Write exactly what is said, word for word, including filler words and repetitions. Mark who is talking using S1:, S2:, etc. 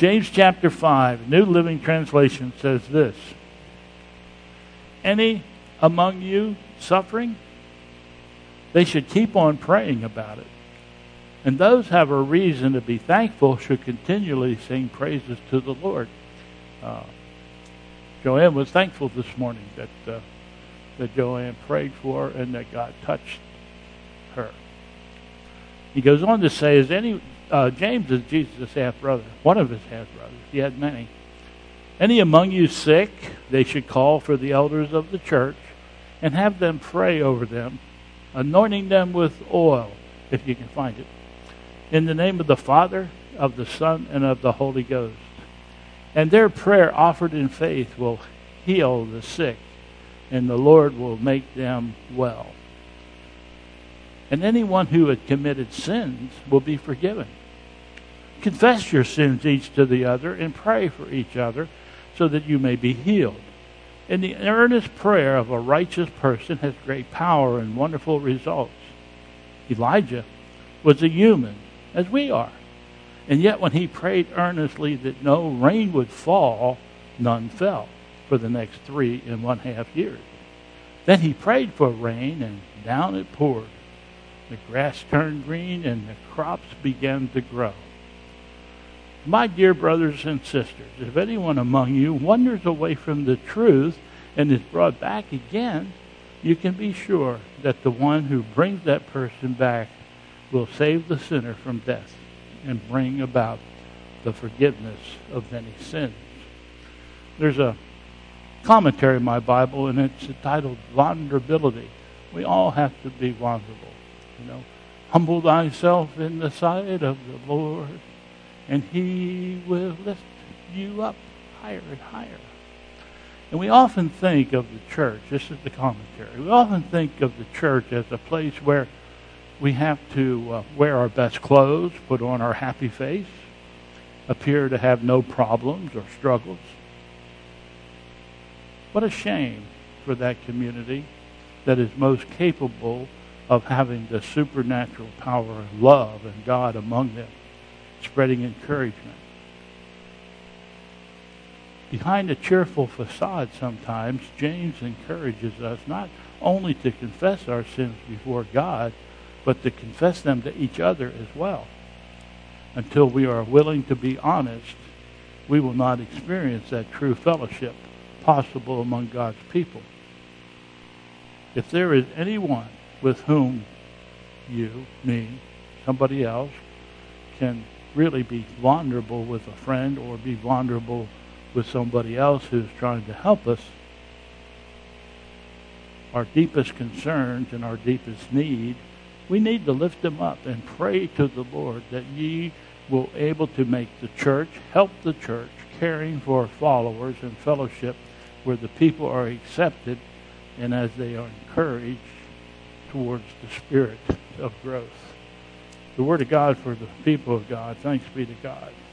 S1: James chapter five, New Living Translation says this. Any among you suffering? They should keep on praying about it. And those who have a reason to be thankful should continually sing praises to the Lord. Uh, Joanne was thankful this morning that uh, that Joanne prayed for her and that God touched her. He goes on to say, "Is any uh, James is Jesus' half brother, one of his half brothers. He had many. Any among you sick? They should call for the elders of the church and have them pray over them, anointing them with oil, if you can find it, in the name of the Father, of the Son, and of the Holy Ghost. And their prayer offered in faith will heal the sick, and the Lord will make them well. And anyone who had committed sins will be forgiven. Confess your sins each to the other and pray for each other so that you may be healed. And the earnest prayer of a righteous person has great power and wonderful results. Elijah was a human, as we are. And yet when he prayed earnestly that no rain would fall, none fell for the next three and one half years. Then he prayed for rain, and down it poured. The grass turned green, and the crops began to grow. My dear brothers and sisters, if anyone among you wanders away from the truth and is brought back again, you can be sure that the one who brings that person back will save the sinner from death and bring about the forgiveness of many sins." There's a commentary in my Bible, and it's entitled Vulnerability. We all have to be vulnerable. You know, humble thyself in the sight of the Lord, and he will lift you up higher and higher. And we often think of the church, this is the commentary, we often think of the church as a place where we have to uh, wear our best clothes, put on our happy face, appear to have no problems or struggles. What a shame for that community that is most capable of having the supernatural power of love and God among them, spreading encouragement. Behind a cheerful facade sometimes, James encourages us not only to confess our sins before God, but to confess them to each other as well. Until we are willing to be honest, we will not experience that true fellowship possible among God's people. If there is anyone with whom you, me, somebody else can really be vulnerable with a friend or be vulnerable with somebody else who's trying to help us, our deepest concerns and our deepest need, we need to lift them up and pray to the Lord that ye will able to make the church, help the church, caring for followers and fellowship where the people are accepted and as they are encouraged towards the spirit of growth. The word of God for the people of God. Thanks be to God.